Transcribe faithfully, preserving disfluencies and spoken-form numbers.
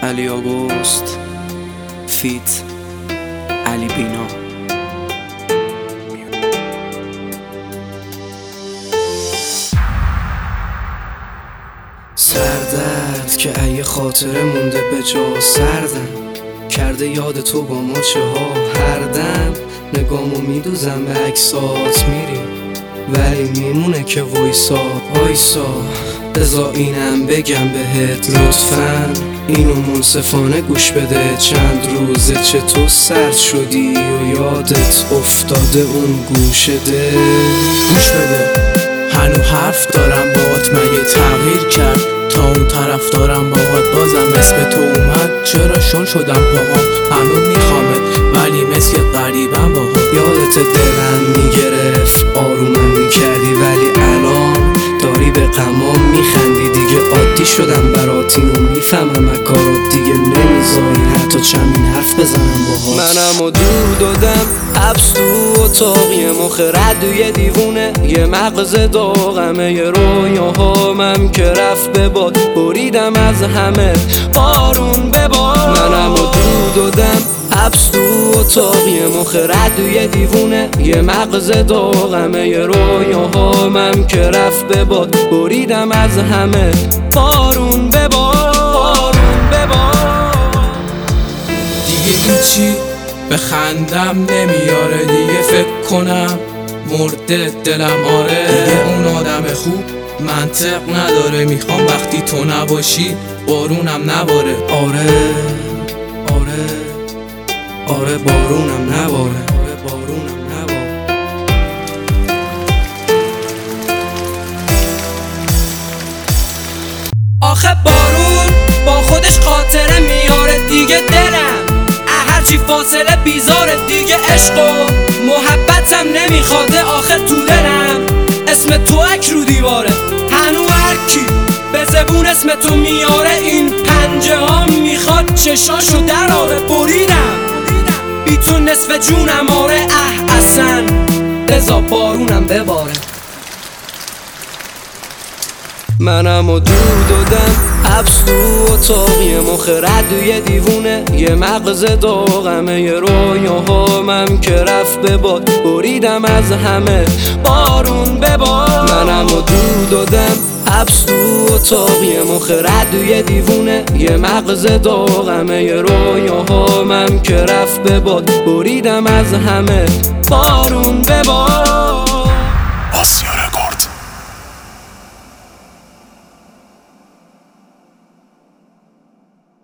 علی آگوست فیت علی بینا. سردرد که ای خاطره مونده به جا، سردم کرده یاد تو با ما چه ها. هر دم نگامو میدوزم به عکسات میری، ولی میمونه که وایسا وایسا. بذار اینم بگم بهت لطفاً، اینو منصفانه گوش بده. چند روزه چطور سرد شدی و یادت افتاده اون گوشه دل. گوش بده هنو حرف دارم باهات، مگه تغییر کرد تا اون طرف دارم باهات؟ بازم اسم تو اومد، چرا شل شدم باهام؟ هنو میخوامت ولی مثل غریبم باهات. یادت دلم میگرفت آرومم میکردی، ولی الان داری به غمام میخندی. دیگه عادی شدم برات، اینو میفهمم از کارات دیگه نمیذاری حتی چندین حرف بزنم باهات. منم و دور دادم حبس تو اتاق، یه مخ رد و یه دیوونه، یه مغز داغمه، یه رویاهامم که رفت به باد. بریدم از همه بارون به باد. منم و دور دادم حبس تو اتاق، یه مخ رد و یه دیوونه، یه مغز داغمه، یه رویاهامم که رفت به باد. بریدم از همه بارون به باد، بارون به باد. دیگه هیچی به خندم نمیاره، دیگه فکر کنم مرده دلم. آره دیگه اون آدم خوب منطق نداره، میخوام وقتی تو نباشی بارونم نباره. آره آره آره بارونم نباره، آره بارونم نباره. آخه بارون با خودش خاطره میاره دیگه. دلم هرچی فاصله بیزاره دیگه. عشق و محبتم نمیخواده آخه تو دلم اسم تو اک رو دیواره. هنو هرکی به زبون اسم تو میاره، این پنجه ها میخواد چشاشو در آره. بریدم بی تو نصف جونم آره. اه اصلا بذار بارونم بباره. منم و دور دادم حبس تو اتاق، یه مخ رد و یه دیوونه، یه مغز داغمه، یه رویاهامم که رفت به باد. بریدم از همه بارون به باد. منم و دور دادم حبس تو اتاق، یه مخ رد و یه دیوونه، یه مغز داغمه، یه رویاهامم که رفت به باد. بریدم از همه بارون به باد.